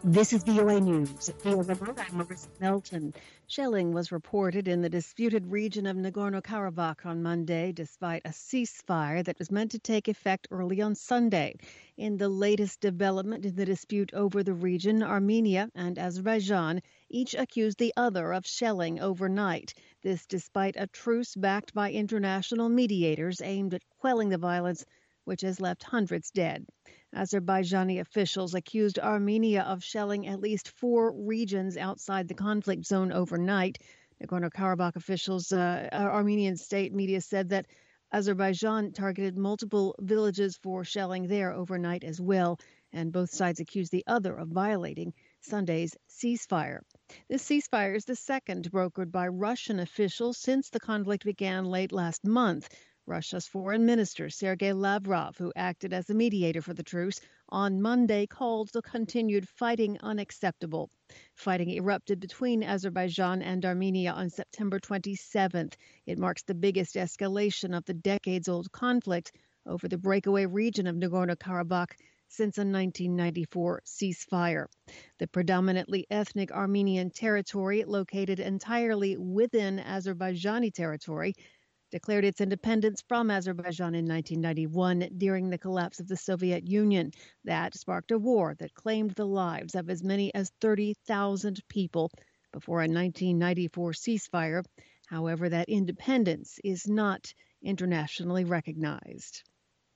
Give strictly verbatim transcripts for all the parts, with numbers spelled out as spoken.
This is V O A News. Via remote, I'm Marissa Melton. Shelling was reported in the disputed region of Nagorno-Karabakh on Monday, despite a ceasefire that was meant to take effect early on Sunday. In the latest development in the dispute over the region, Armenia and Azerbaijan each accused the other of shelling overnight. This despite a truce backed by international mediators aimed at quelling the violence, which has left hundreds dead. Azerbaijani officials accused Armenia of shelling at least four regions outside the conflict zone overnight. Nagorno-Karabakh officials, uh, Armenian state media said that Azerbaijan targeted multiple villages for shelling there overnight as well, and both sides accused the other of violating Sunday's ceasefire. This ceasefire is the second brokered by Russian officials since the conflict began late last month. Russia's foreign minister, Sergei Lavrov, who acted as the mediator for the truce, on Monday called the continued fighting unacceptable. Fighting erupted between Azerbaijan and Armenia on September twenty-seventh. It marks the biggest escalation of the decades-old conflict over the breakaway region of Nagorno-Karabakh since a nineteen ninety-four ceasefire. The predominantly ethnic Armenian territory, located entirely within Azerbaijani territory, declared its independence from Azerbaijan in nineteen ninety-one during the collapse of the Soviet Union. That sparked a war that claimed the lives of as many as thirty thousand people before a nineteen ninety-four ceasefire. However, that independence is not internationally recognized.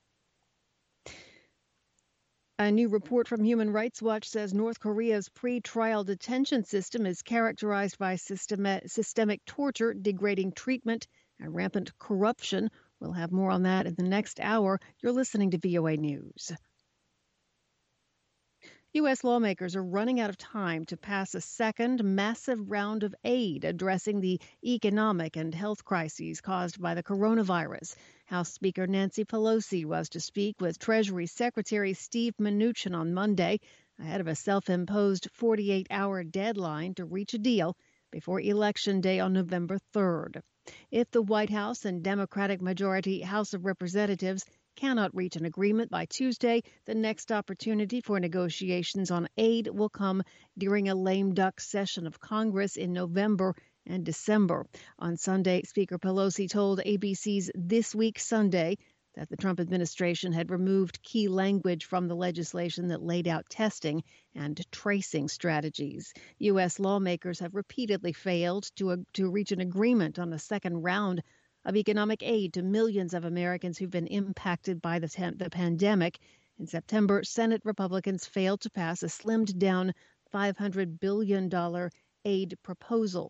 A new report from Human Rights Watch says North Korea's pre-trial detention system is characterized by system- systemic torture, degrading treatment, and rampant corruption. We'll have more on that in the next hour. You're listening to V O A News. U S lawmakers are running out of time to pass a second massive round of aid addressing the economic and health crises caused by the coronavirus. House Speaker Nancy Pelosi was to speak with Treasury Secretary Steve Mnuchin on Monday ahead of a self-imposed forty-eight hour deadline to reach a deal before Election Day on November third. If the White House and Democratic majority House of Representatives cannot reach an agreement by Tuesday, the next opportunity for negotiations on aid will come during a lame duck session of Congress in November and December. On Sunday, Speaker Pelosi told A B C's This Week Sunday that the Trump administration had removed key language from the legislation that laid out testing and tracing strategies. U S lawmakers have repeatedly failed to, uh, to reach an agreement on a second round of economic aid to millions of Americans who've been impacted by the, te- the pandemic. In September, Senate Republicans failed to pass a slimmed-down five hundred billion dollars aid proposal.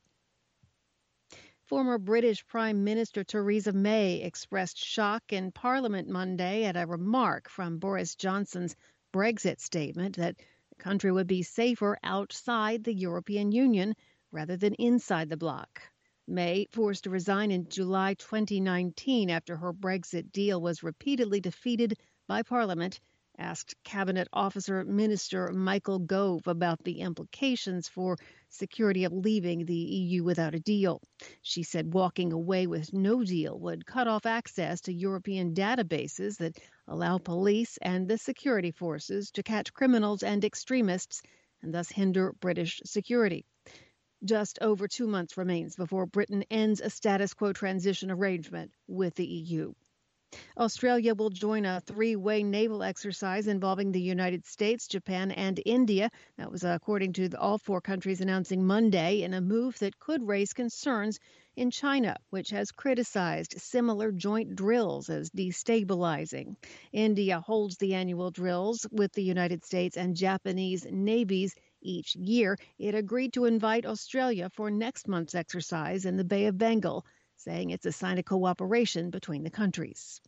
Former British Prime Minister Theresa May expressed shock in Parliament Monday at a remark from Boris Johnson's Brexit statement that the country would be safer outside the European Union rather than inside the bloc. May, forced to resign in July twenty nineteen after her Brexit deal was repeatedly defeated by Parliament, asked Cabinet Officer Minister Michael Gove about the implications for security of leaving the E U without a deal. She said walking away with no deal would cut off access to European databases that allow police and the security forces to catch criminals and extremists and thus hinder British security. Just over two months remains before Britain ends a status quo transition arrangement with the E U. Australia will join a three-way naval exercise involving the United States, Japan, and India. That was according to the, all four countries announcing Monday in a move that could raise concerns in China, which has criticized similar joint drills as destabilizing. India holds the annual drills with the United States and Japanese navies each year. It agreed to invite Australia for next month's exercise in the Bay of Bengal, saying it's a sign of cooperation between the countries.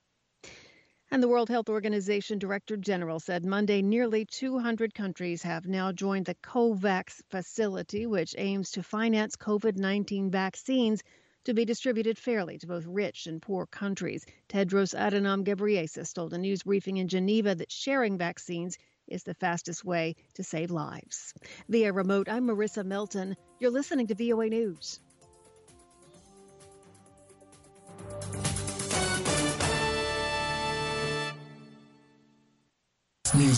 And the World Health Organization Director General said Monday nearly two hundred countries have now joined the COVAX facility, which aims to finance COVID nineteen vaccines to be distributed fairly to both rich and poor countries. Tedros Adhanom Ghebreyesus told a news briefing in Geneva that sharing vaccines is the fastest way to save lives. Via remote, I'm Marissa Melton. You're listening to V O A News. News.